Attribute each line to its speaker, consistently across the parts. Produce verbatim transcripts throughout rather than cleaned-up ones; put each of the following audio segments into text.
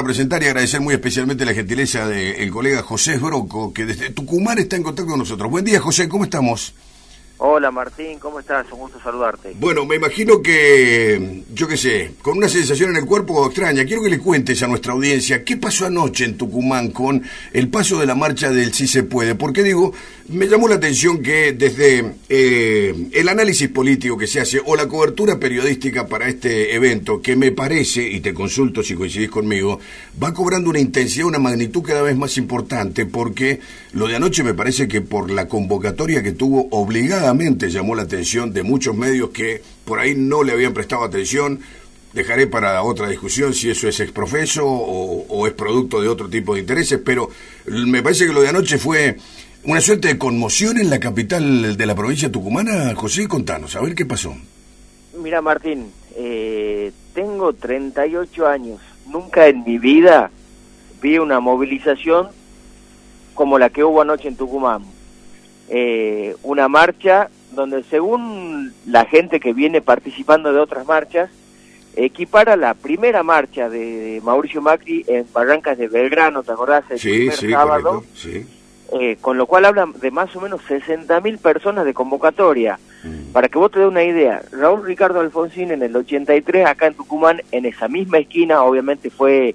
Speaker 1: A presentar y agradecer muy especialmente la gentileza del colega José Broco, que desde Tucumán está en contacto con nosotros. Buen día, José, ¿cómo estamos?
Speaker 2: Hola Martín, ¿cómo estás? Un gusto saludarte.
Speaker 1: Bueno, me imagino que, yo qué sé, con una sensación en el cuerpo extraña, quiero que le cuentes a nuestra audiencia qué pasó anoche en Tucumán con el paso de la marcha del Sí se puede. Porque digo, me llamó la atención que desde eh, el análisis político que se hace o la cobertura periodística para este evento, que me parece, y te consulto si coincidís conmigo, va cobrando una intensidad, una magnitud cada vez más importante, porque lo de anoche me parece que por la convocatoria que tuvo obligada llamó la atención de muchos medios que por ahí no le habían prestado atención. Dejaré para otra discusión si eso es exprofeso o, o es producto de otro tipo de intereses, pero me parece que lo de anoche fue una suerte de conmoción en la capital de la provincia tucumana. José, contanos, a ver qué pasó.
Speaker 2: Mira Martín, eh, tengo treinta y ocho años, nunca en mi vida vi una movilización como la que hubo anoche en Tucumán. Eh, una marcha donde, según la gente que viene participando de otras marchas, equipara la primera marcha de Mauricio Macri en Barrancas de Belgrano, ¿te acordás? El
Speaker 1: sí,
Speaker 2: primer
Speaker 1: sí,
Speaker 2: sábado,
Speaker 1: sí.
Speaker 2: Eh, con lo cual hablan de más o menos sesenta mil personas de convocatoria.
Speaker 1: Mm.
Speaker 2: Para que vos te dé una idea, Raúl Ricardo Alfonsín en el ochenta y tres, acá en Tucumán, en esa misma esquina, obviamente fue...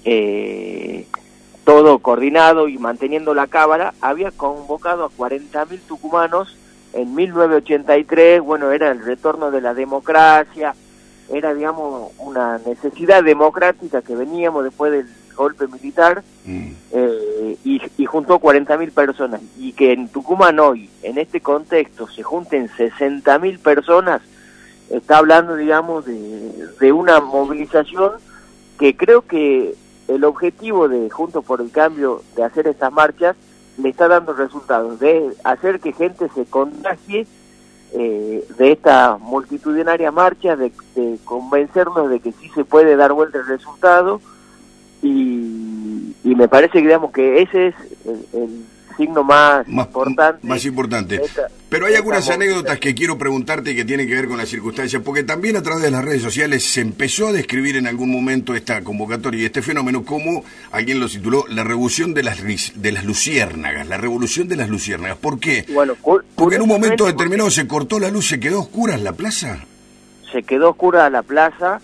Speaker 2: Eh, todo coordinado y manteniendo la cámara, había convocado a cuarenta mil tucumanos en mil novecientos ochenta y tres, bueno, era el retorno de la democracia, era, digamos, una necesidad democrática que veníamos después del golpe militar, mm. eh, y, y juntó cuarenta mil personas, y que en Tucumán hoy, en este contexto, se junten sesenta mil personas, está hablando, digamos, de, de una movilización que creo que el objetivo de Juntos por el Cambio de hacer estas marchas le está dando resultados, de hacer que gente se contagie eh, de esta multitudinaria marcha, de, de convencernos de que sí se puede dar vuelta el resultado, y, y me parece que, digamos, que ese es el, el signo más, más importante.
Speaker 1: Más importante. Esta, Pero hay algunas anécdotas que quiero preguntarte que tienen que ver con las circunstancias, porque también a través de las redes sociales se empezó a describir en algún momento esta convocatoria y este fenómeno como, alguien lo tituló, la revolución de las, de las luciérnagas, la revolución de las luciérnagas. ¿Por qué?
Speaker 2: Bueno,
Speaker 1: porque en un momento determinado se cortó la luz, se quedó oscura en la plaza. Se
Speaker 2: quedó oscura la plaza.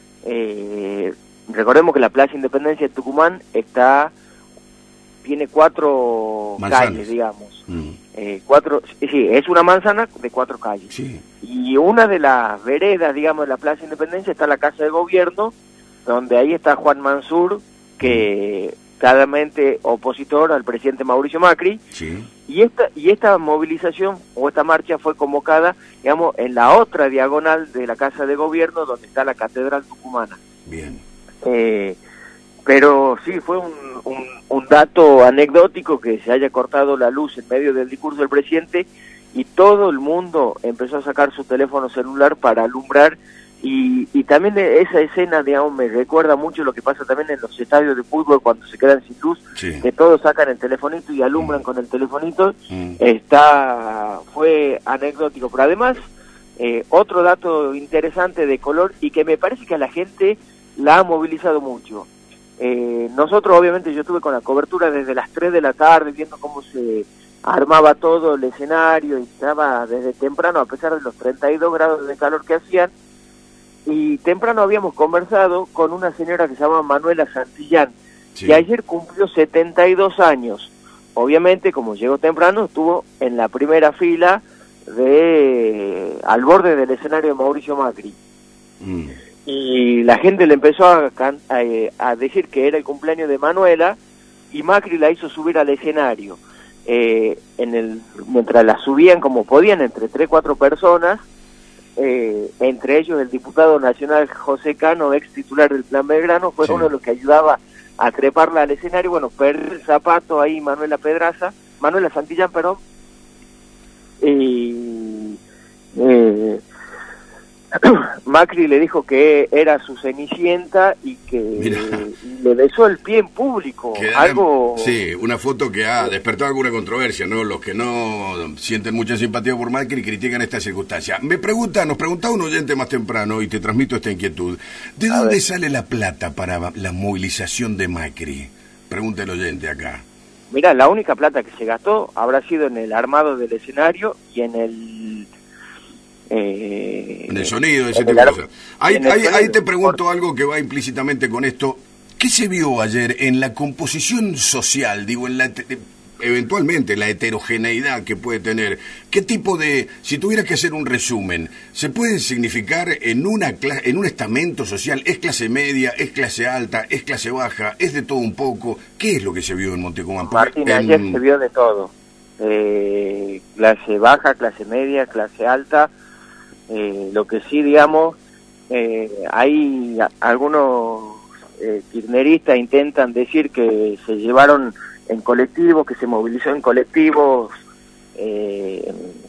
Speaker 2: Eh, recordemos que la Plaza Independencia de Tucumán está... tiene cuatro Manzanas. calles, digamos. Mm. Eh, cuatro, sí, es una manzana de cuatro calles. Sí. Y una de las veredas, digamos, de la Plaza Independencia está la Casa de Gobierno, donde ahí está Juan Mansur, que mm. claramente opositor al presidente Mauricio Macri. Sí. Y esta y esta movilización o esta marcha fue convocada, digamos, en la otra diagonal de la Casa de Gobierno, donde está la Catedral Tucumana. Bien. Eh, Pero sí, fue un, un, un dato anecdótico que se haya cortado la luz en medio del discurso del presidente y todo el mundo empezó a sacar su teléfono celular para alumbrar, y, y también esa escena, digamos, me recuerda mucho lo que pasa también en los estadios de fútbol cuando se quedan sin luz, sí. que todos sacan el telefonito y alumbran mm. con el telefonito, mm. está fue anecdótico. Pero además, eh, otro dato interesante de color y que me parece que a la gente la ha movilizado mucho. Eh, nosotros, obviamente, yo estuve con la cobertura desde las tres de la tarde viendo cómo se armaba todo el escenario, y estaba desde temprano, a pesar de los treinta y dos grados de calor que hacían, y temprano habíamos conversado con una señora que se llama Manuela Santillán, sí. que ayer cumplió setenta y dos años. Obviamente, como llegó temprano, estuvo en la primera fila de al borde del escenario de Mauricio Macri. Mm. Y la gente le empezó a, a, a decir que era el cumpleaños de Manuela, y Macri la hizo subir al escenario. Eh, en el mientras la subían como podían, entre tres, cuatro personas, eh, entre ellos el diputado nacional José Cano, ex titular del Plan Belgrano, fue sí. uno de los que ayudaba a treparla al escenario. Bueno, perdió el zapato ahí Manuela Pedraza, Manuela Santillán, perdón, y... Eh, Macri le dijo que era su cenicienta y que Mirá. le besó el pie en público.
Speaker 1: Que
Speaker 2: algo
Speaker 1: Sí, una foto que ha despertado alguna controversia, ¿no? Los que no sienten mucha simpatía por Macri critican esta circunstancia. Me pregunta, nos preguntaba un oyente más temprano y te transmito esta inquietud. ¿De
Speaker 2: A
Speaker 1: dónde
Speaker 2: ver.
Speaker 1: sale la plata para la movilización de Macri? Pregunta el oyente acá.
Speaker 2: Mirá, la única plata que se gastó habrá sido en el armado del escenario y en el...
Speaker 1: Eh, en el sonido, ese tipo de cosas. Ahí, ahí, ahí te pregunto algo que va implícitamente con esto. ¿Qué se vio ayer en la composición social? Digo, en la eventualmente la heterogeneidad que puede tener. ¿Qué tipo de, si tuvieras que hacer un resumen, se puede significar en una en un estamento social? ¿Es clase media, es clase alta, es clase baja, es de todo un poco? ¿Qué es lo que se vio en Montecomán?
Speaker 2: Martín, en... ayer se vio de todo. Eh, clase baja, clase media, clase alta. Eh, lo que sí, digamos, eh, hay algunos eh, kirchneristas intentan decir que se llevaron en colectivos, que se movilizó en colectivos eh,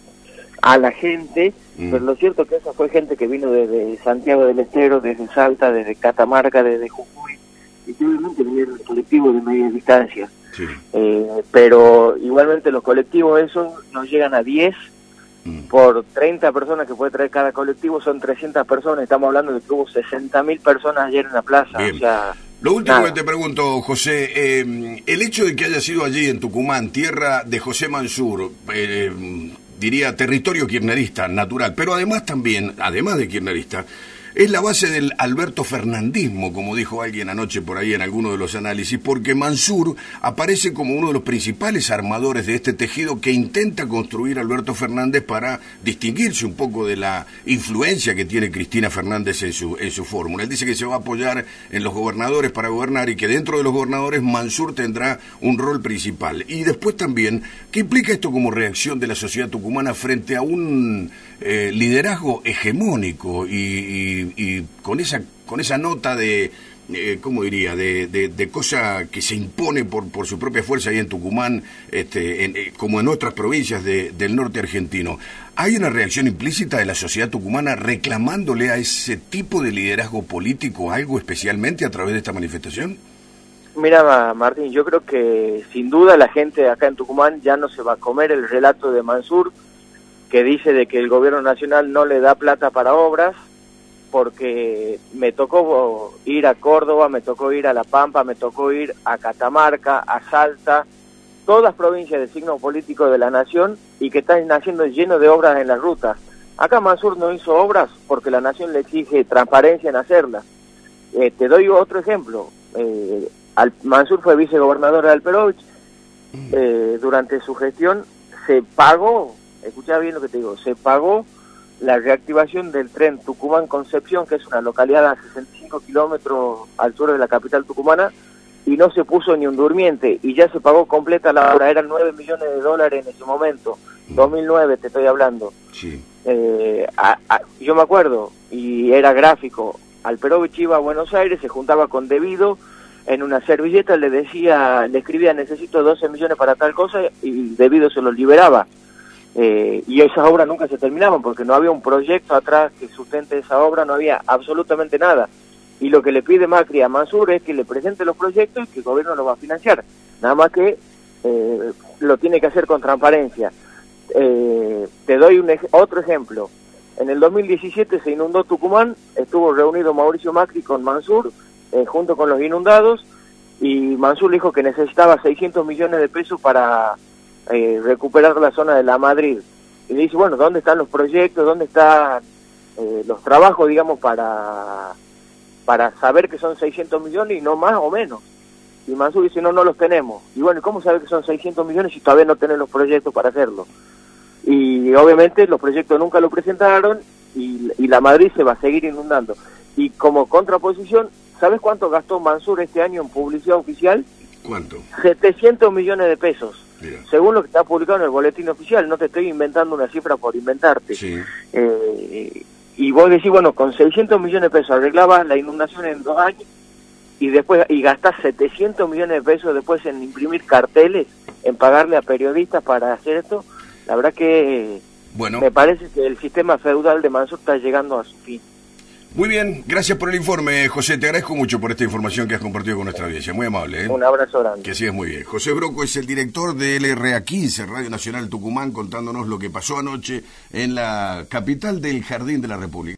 Speaker 2: a la gente, mm. pero lo cierto es que esa fue gente que vino desde Santiago del Estero, desde Salta, desde Catamarca, desde Jujuy, y obviamente vinieron colectivos de media distancia. Sí. Eh, pero igualmente los colectivos esos no llegan a diez. Por treinta personas que puede traer cada colectivo son trescientas personas. Estamos hablando de que hubo sesenta mil personas ayer en la plaza. O sea,
Speaker 1: lo último nada. que te pregunto, José, eh, el hecho de que haya sido allí en Tucumán, tierra de José Mansur, eh, diría territorio kirchnerista, natural, pero además también, además de kirchnerista, es la base del Alberto Fernandismo, como dijo alguien anoche por ahí en alguno de los análisis, porque Mansur aparece como uno de los principales armadores de este tejido que intenta construir Alberto Fernández para distinguirse un poco de la influencia que tiene Cristina Fernández en su en su fórmula. Él dice que se va a apoyar en los gobernadores para gobernar y que dentro de los gobernadores Mansur tendrá un rol principal. Y después también, ¿qué implica esto como reacción de la sociedad tucumana frente a un eh, liderazgo hegemónico y, y y con esa con esa nota de, eh, ¿cómo diría?, de, de, de cosa que se impone por, por su propia fuerza ahí en Tucumán, este, en, eh, como en otras provincias de, del norte argentino? ¿Hay una reacción implícita de la sociedad tucumana reclamándole a ese tipo de liderazgo político algo especialmente a través de esta manifestación?
Speaker 2: Mira, Martín, yo creo que sin duda la gente acá en Tucumán ya no se va a comer el relato de Mansur, que dice de que el gobierno nacional no le da plata para obras, porque me tocó ir a Córdoba, me tocó ir a La Pampa, me tocó ir a Catamarca, a Salta, todas provincias de signo político de la nación y que están haciendo lleno de obras en las rutas. Acá Mansur no hizo obras porque la nación le exige transparencia en hacerlas. Eh, te doy otro ejemplo. Eh, al, Mansur fue vicegobernador de Alperovich. Eh, durante su gestión se pagó, escuchá bien lo que te digo, se pagó la reactivación del tren Tucumán-Concepción, que es una localidad a sesenta y cinco kilómetros al sur de la capital tucumana, y no se puso ni un durmiente, y ya se pagó completa la obra, eran nueve millones de dólares en ese momento, dos mil nueve te estoy hablando. Sí. Eh, a, a, yo me acuerdo, y era gráfico, Alperovich iba a Buenos Aires, se juntaba con Devido, en una servilleta le decía, le escribía necesito doce millones para tal cosa, y Devido se los liberaba. Eh, y esas obras nunca se terminaban porque no había un proyecto atrás que sustente esa obra, no había absolutamente nada. Y lo que le pide Macri a Mansur es que le presente los proyectos y que el gobierno los va a financiar. Nada más que eh, lo tiene que hacer con transparencia. Eh, te doy un ej- otro ejemplo. En el dos mil diecisiete se inundó Tucumán, estuvo reunido Mauricio Macri con Mansur, eh, junto con los inundados, y Mansur dijo que necesitaba seiscientos millones de pesos para Eh, recuperar la zona de La Madrid. Y le dice, bueno, ¿dónde están los proyectos? ¿Dónde están eh, los trabajos, digamos, para para saber que son seiscientos millones y no más o menos? Y Mansur dice, no, no los tenemos. Y bueno, ¿cómo sabe que son seiscientos millones si todavía no tienen los proyectos para hacerlo? Y obviamente los proyectos nunca lo presentaron y, y La Madrid se va a seguir inundando. Y como contraposición, ¿sabes cuánto gastó Mansur este año en publicidad oficial?
Speaker 1: ¿Cuánto?
Speaker 2: setecientos millones de pesos.
Speaker 1: Mira.
Speaker 2: Según lo que está publicado en el boletín oficial, no te estoy inventando una cifra por inventarte.
Speaker 1: Sí.
Speaker 2: Eh, y vos decís, bueno, con seiscientos millones de pesos arreglabas la inundación en dos años y después y gastás setecientos millones de pesos después en imprimir carteles, en pagarle a periodistas para hacer esto. La verdad que
Speaker 1: Bueno.
Speaker 2: Me parece que el sistema feudal de Mansur está llegando a su fin.
Speaker 1: Muy bien, gracias por el informe, José. Te agradezco mucho por esta información que has compartido con nuestra audiencia. Muy amable, ¿eh?
Speaker 2: Un abrazo grande.
Speaker 1: Que sigas muy bien. José Broco es el director de L R A quince, Radio Nacional Tucumán, contándonos lo que pasó anoche en la capital del Jardín de la República.